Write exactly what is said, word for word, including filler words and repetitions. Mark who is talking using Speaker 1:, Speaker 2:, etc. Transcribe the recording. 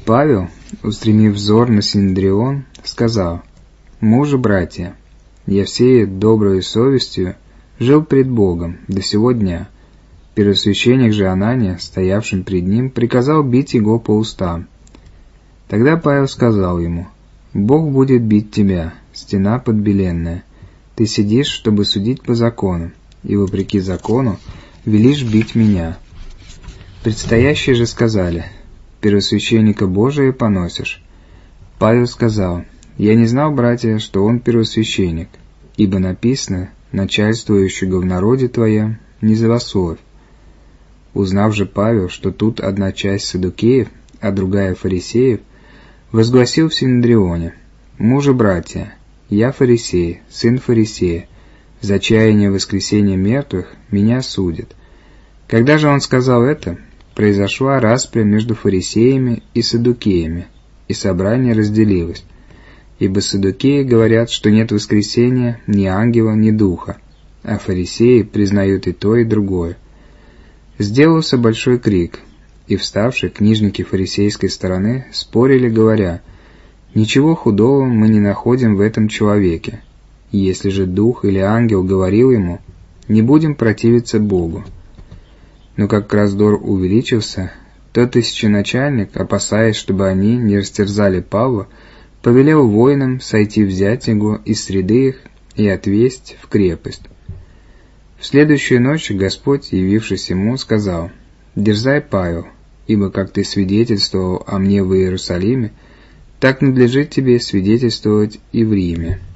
Speaker 1: Павел, устремив взор на Синедрион, сказал: «Мужи, братья, я всей доброй совестью жил пред Богом до сего дня». Первосвященник же Анания, стоявшим пред ним, приказал бить его по устам. Тогда Павел сказал ему: «Бог будет бить тебя, стена подбеленная. Ты сидишь, чтобы судить по закону, и, вопреки закону, велишь бить меня». Предстоящие же сказали: «Первосвященника Божия поносишь». Павел сказал: «Я не знал, братья, что он первосвященник, ибо написано: начальствующего в народе твоем не злословь». Узнав же Павел, что тут одна часть саддукеев, а другая фарисеев, возгласил в Синедрионе: «Мужи, братья, я фарисей, сын фарисея, за чаяние воскресения мертвых меня судят». Когда же он сказал это, произошла распря между фарисеями и саддукеями, и собрание разделилось. Ибо саддукеи говорят, что нет воскресения ни ангела, ни духа, а фарисеи признают и то, и другое. Сделался большой крик, и вставшие книжники фарисейской стороны спорили, говоря: «Ничего худого мы не находим в этом человеке. Если же дух или ангел говорил ему, не будем противиться Богу». Но как раздор увеличился, то тысяченачальник, опасаясь, чтобы они не растерзали Павла, повелел воинам сойти взять его из среды их и отвесть в крепость. В следующую ночь Господь, явившись ему, сказал: «Дерзай, Павел, ибо как ты свидетельствовал о мне в Иерусалиме, так надлежит тебе свидетельствовать и в Риме».